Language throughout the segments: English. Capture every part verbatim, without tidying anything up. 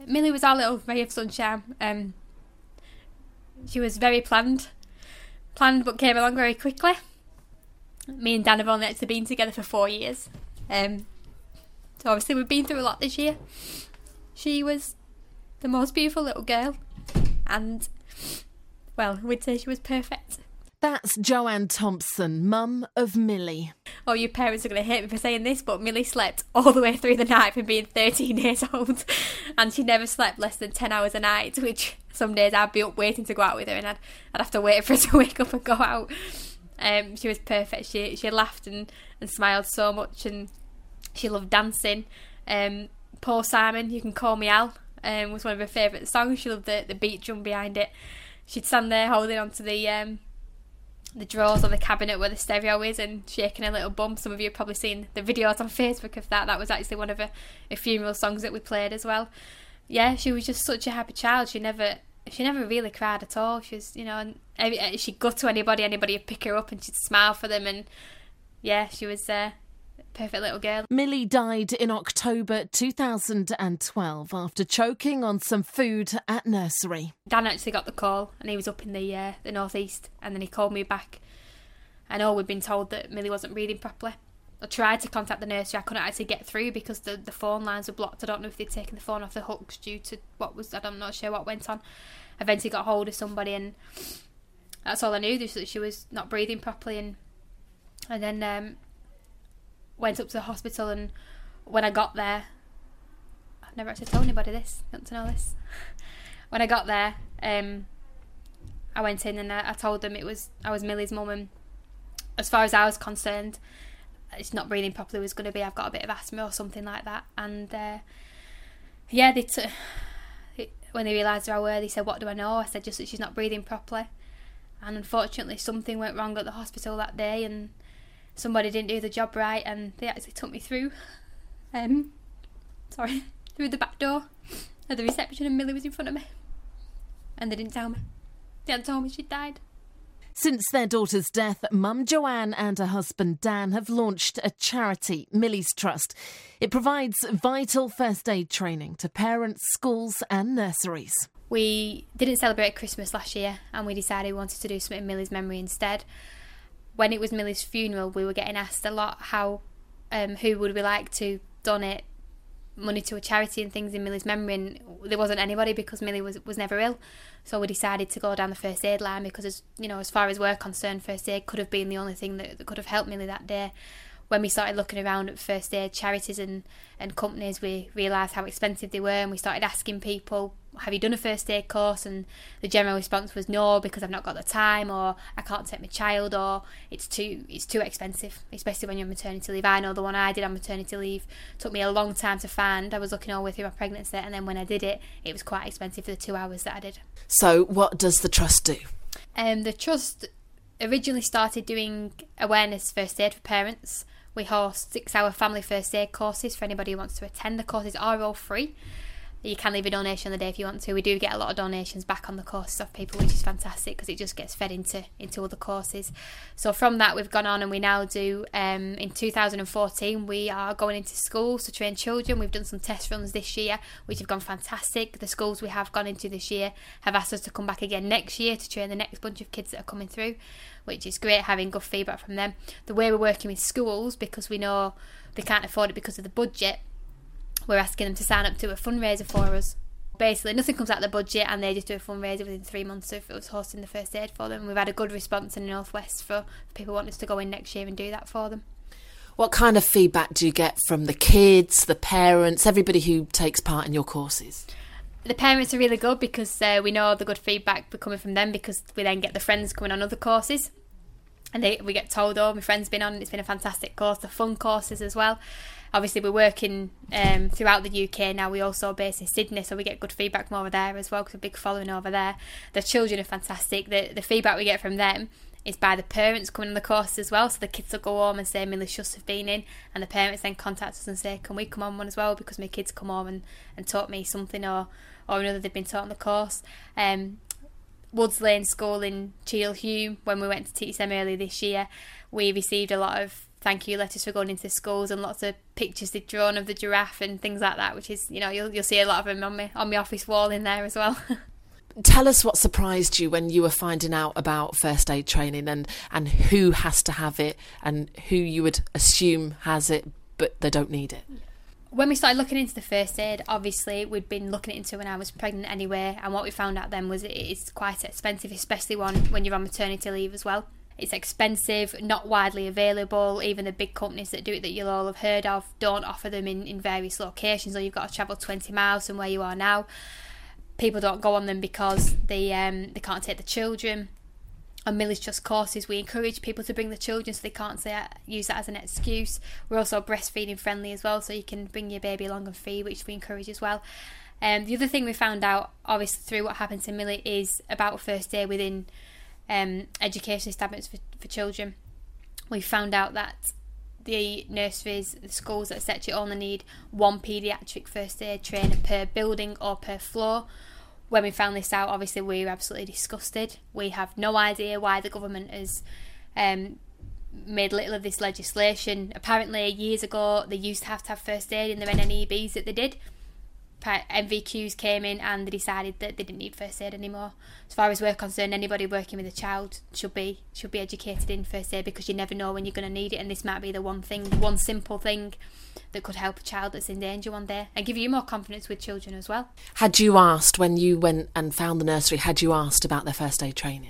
Millie was our little ray of sunshine. Um, she was very planned, planned but came along very quickly. Me and Dan have only actually been together for four years. Um, so obviously we've been through a lot this year. She was the most beautiful little girl, and, well, we'd say she was perfect. That's Joanne Thompson, mum of Millie. Oh, your parents are going to hate me for saying this, but Millie slept all the way through the night from being thirteen years old, and she never slept less than ten hours a night, which some days I'd be up waiting to go out with her, and I'd, I'd have to wait for her to wake up and go out. Um, she was perfect. She she laughed and, and smiled so much, and she loved dancing. Um, Paul Simon, You Can Call Me Al, um, was one of her favourite songs. She loved the, the beat drum behind it. She'd stand there holding onto the... Um, the drawers of the cabinet where the stereo is and shaking her little bum. Some of you have probably seen the videos on Facebook of that. That was actually one of her, her funeral songs that we played as well. Yeah, she was just such a happy child. She never she never really cried at all. She was, you know, and she'd go to anybody, anybody would pick her up and she'd smile for them, and yeah, she was uh, a perfect little girl. Millie died in October two thousand twelve after choking on some food at nursery. Dan actually got the call, and he was up in the uh, the northeast, and then he called me back. I know we'd been told that Millie wasn't breathing properly. I tried to contact the nursery. I couldn't actually get through because the, the phone lines were blocked. I don't know if they'd taken the phone off the hooks due to what was, I'm not sure what went on. I eventually got hold of somebody, and that's all I knew, just that she was not breathing properly. And and then um, went up to the hospital, and when I got there, I've never actually told anybody this, you want to know this? When I got there, um, I went in and I, I told them it was I was Millie's mum, and as far as I was concerned, it's not breathing properly was going to be I've got a bit of asthma or something like that. And uh, yeah, they t- when they realised who I were, they said, what do I know? I said just that she's not breathing properly. And unfortunately something went wrong at the hospital that day, and somebody didn't do the job right, and they actually took me through um sorry through the back door at the reception, and Millie was in front of me, and they didn't tell me. They hadn't told me she'd died. Since their daughter's death, Mum Joanne and her husband Dan have launched a charity, Millie's Trust. It provides vital first aid training to parents, schools and nurseries. We didn't celebrate Christmas last year, and we decided we wanted to do something in Millie's memory instead. When it was Millie's funeral, we were getting asked a lot how, um, who would we like to donate money to a charity and things in Millie's memory, and there wasn't anybody because Millie was was never ill. So we decided to go down the first aid line because, as you know, as far as we're concerned, first aid could have been the only thing that, that could have helped Millie that day. When we started looking around at first aid charities and, and companies, we realised how expensive they were, and we started asking people, have you done a first aid course? And the general response was no, because I've not got the time, or I can't take my child, or it's too it's too expensive, especially when you're on maternity leave. I know the one I did on maternity leave took me a long time to find. I was looking all the way through my pregnancy, and then when I did it, it was quite expensive for the two hours that I did. So what does the Trust do? Um, the Trust originally started doing awareness first aid for parents. We host six-hour family first aid courses for anybody who wants to attend. The courses are all free. You can leave a donation on the day if you want to. We do get a lot of donations back on the courses of people, which is fantastic because it just gets fed into into other courses. So from that, we've gone on and we now do, um, in two thousand fourteen, we are going into schools to train children. We've done some test runs this year, which have gone fantastic. The schools we have gone into this year have asked us to come back again next year to train the next bunch of kids that are coming through, which is great, having good feedback from them. The way we're working with schools, because we know they can't afford it because of the budget, we're asking them to sign up to a fundraiser for us. Basically, nothing comes out of the budget, and they just do a fundraiser within three months of us hosting the first aid for them. We've had a good response in the North West for people wanting us to go in next year and do that for them. What kind of feedback do you get from the kids, the parents, everybody who takes part in your courses? The parents are really good because uh, we know the good feedback coming from them, because we then get the friends coming on other courses, and they, we get told, oh, my friend's been on, it's been a fantastic course. The fun courses as well. Obviously, we're working um, throughout the U K now. We also base in Sydney, so we get good feedback from over there as well, because we're a big following over there. The children are fantastic. The, the feedback we get from them is by the parents coming on the course as well. So the kids will go home and say, Millie Schuss have been in, and the parents then contact us and say, can we come on one as well, because my kids come home and, and taught me something or, or another they've been taught on the course. Um, Woods Lane School in Cheadle Hulme, when we went to teach them earlier this year, we received a lot of thank you letters for going into schools, and lots of pictures they'd drawn of the giraffe and things like that, which is, you know, you'll you'll see a lot of them on my on my office wall in there as well. Tell us what surprised you when you were finding out about first aid training, and, and who has to have it and who you would assume has it but they don't need it. When we started looking into the first aid, obviously we'd been looking into it when I was pregnant anyway, and what we found out then was it is quite expensive, especially one when you're on maternity leave as well. It's expensive, not widely available. Even the big companies that do it that you'll all have heard of don't offer them in, in various locations, or you've got to travel twenty miles from where you are now. People don't go on them because they um, they can't take the children. On Millie's Trust courses, we encourage people to bring the children, so they can't say, use that as an excuse. We're also breastfeeding friendly as well, so you can bring your baby along and feed, which we encourage as well. Um, the other thing we found out, obviously through what happened to Millie, is about first aid within um, education establishments for, for children. We found out that the nurseries, the schools, et cetera only need one paediatric first aid trainer per building or per floor. When we found this out, obviously we were absolutely disgusted. We have no idea why the government has um, made little of this legislation. Apparently years ago they used to have to have first aid in their N N E Bs that they did. M V Qs came in and they decided that they didn't need first aid anymore. As far as we're concerned, anybody working with a child should be should be educated in first aid, because you never know when you're going to need it, and this might be the one thing, one simple thing that could help a child that's in danger one day and give you more confidence with children as well. Had you asked, when you went and found the nursery, had you asked about their first aid training?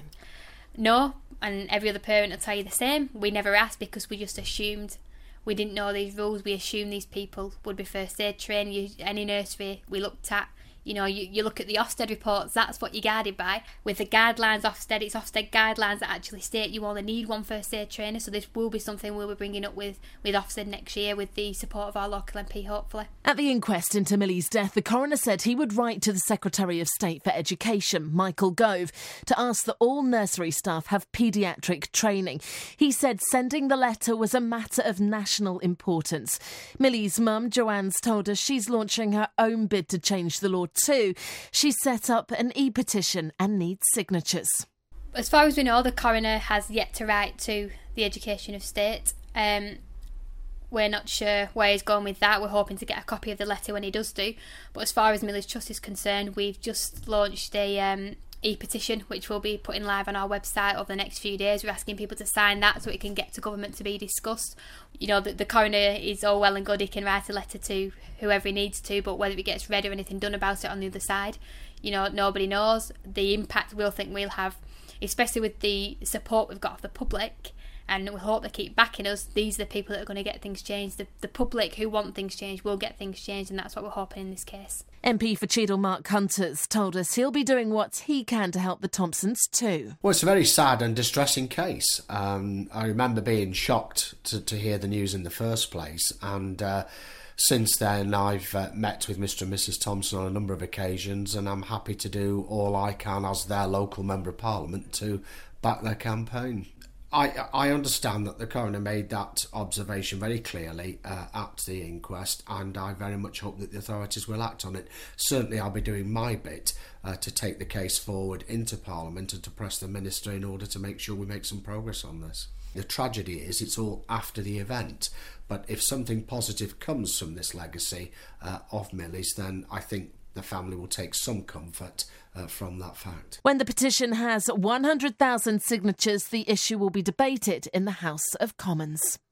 No, and every other parent will tell you the same. We never asked because we just assumed. We didn't know these rules. We assumed these people would be first aid trained. You, any nursery we looked at, you know, you, you look at the Ofsted reports, that's what you're guided by. With the guidelines, Ofsted, it's Ofsted guidelines that actually state you only need one first aid trainer, so this will be something we'll be bringing up with, with Ofsted next year with the support of our local M P, hopefully. At the inquest into Millie's death, the coroner said he would write to the Secretary of State for Education, Michael Gove, to ask that all nursery staff have paediatric training. He said sending the letter was a matter of national importance. Millie's mum, Joanne's, told us she's launching her own bid to change the law too. She's set up an e-petition and needs signatures. As far as we know, the coroner has yet to write to the Education of State. Um, we're not sure where he's going with that. We're hoping to get a copy of the letter when he does do. But as far as Millie's Trust is concerned, we've just launched a um, e-petition, which we'll be putting live on our website over the next few days. We're asking people to sign that so it can get to government to be discussed. You know, the, the coroner is all well and good, he can write a letter to whoever he needs to, but whether it gets read or anything done about it on the other side, you know, nobody knows. The impact we'll think we'll have, especially with the support we've got of the public, and we hope they keep backing us. These are the people that are going to get things changed. The, the public who want things changed will get things changed, and that's what we're hoping in this case. M P for Cheadle Mark Hunters told us he'll be doing what he can to help the Thompsons too. Well, it's a very sad and distressing case. Um, I remember being shocked to, to hear the news in the first place, and uh, since then I've uh, met with Mister and Missus Thompson on a number of occasions, and I'm happy to do all I can as their local Member of Parliament to back their campaign. I, I understand that the coroner made that observation very clearly uh, at the inquest, and I very much hope that the authorities will act on it. Certainly I'll be doing my bit uh, to take the case forward into Parliament and to press the Minister in order to make sure we make some progress on this. The tragedy is it's all after the event, but if something positive comes from this legacy uh, of Millie's, then I think the family will take some comfort uh, from that fact. When the petition has one hundred thousand signatures, the issue will be debated in the House of Commons.